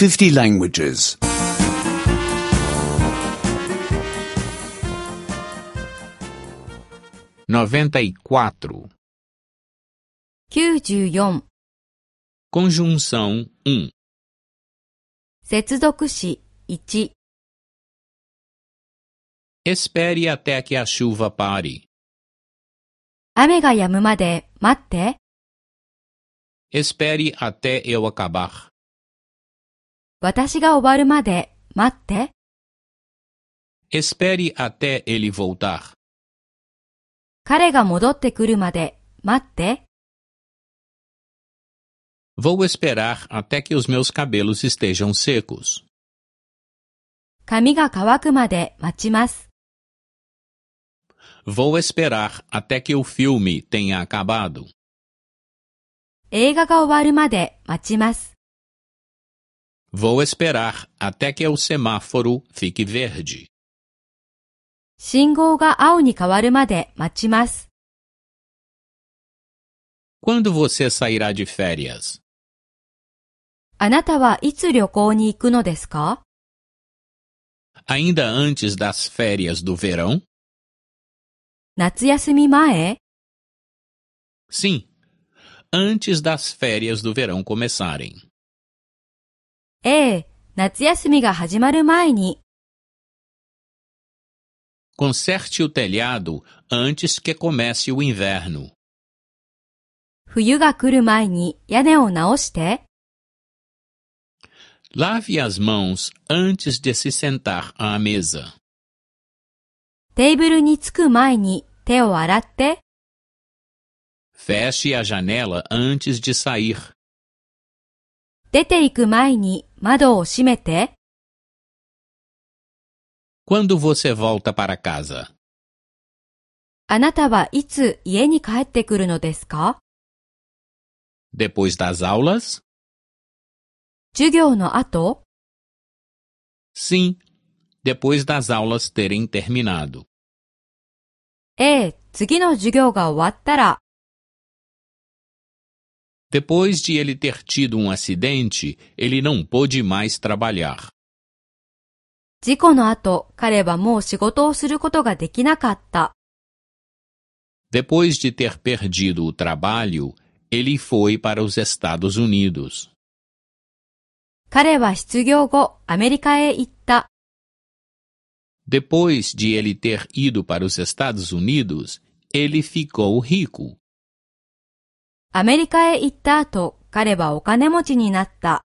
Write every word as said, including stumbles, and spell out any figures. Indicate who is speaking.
Speaker 1: fifty languages.
Speaker 2: 94.
Speaker 3: きゅうじゅうよん
Speaker 2: Conjunção um.
Speaker 3: 接続詞いち
Speaker 2: Espere até que a chuva pare.
Speaker 3: 雨が止むまで待って。
Speaker 2: Espere até eu acabar.
Speaker 3: 私が終わるまで待って。
Speaker 2: Espere até ele voltar.
Speaker 3: 彼が戻ってくるまで待って。
Speaker 2: Vou esperar até que os meus cabelos estejam secos.
Speaker 3: 髪が乾くまで待ちます。
Speaker 2: Vou esperar até que o filme tenha acabado.
Speaker 3: 映画が終わるまで待ちます。
Speaker 2: Vou esperar até que o semáforo fique verde.
Speaker 3: 信号が青に変わるまで待ちます。
Speaker 2: Quando você sairá de férias?
Speaker 3: あなたはいつ旅行に行くのですか？
Speaker 2: Ainda antes das férias do verão?
Speaker 3: 夏休み前？
Speaker 2: Sim, antes das férias do verão começarem.
Speaker 3: ええ、夏休みが始まる前に。
Speaker 2: Conserte o telhado antes que comece o inverno.
Speaker 3: 冬が来る前に屋根を直して。
Speaker 2: Lave as mãos antes de se sentar à mesa.
Speaker 3: テーブルに着く前に手を洗って。
Speaker 2: Feche a janela antes de sair.
Speaker 3: 出て行く前に窓を閉めて。
Speaker 2: Quando você volta para casa?
Speaker 3: あなたはいつ家に帰ってくるのですか？
Speaker 2: Depois das aulas?
Speaker 3: 授業の後？
Speaker 2: Sim, depois das aulas terem terminado.
Speaker 3: ええ、次の授業が終わったら。
Speaker 2: Depois de ele ter tido um acidente, ele não pôde mais trabalhar.
Speaker 3: 事故の後、彼はもう仕事をすることができなかった。
Speaker 2: Depois de ter perdido o trabalho, ele foi para os Estados Unidos.
Speaker 3: 彼は失業後、アメリカへ行った。
Speaker 2: Depois de ele ter ido para os Estados Unidos, ele ficou rico.
Speaker 3: アメリカへ行った後、彼はお金持ちになった。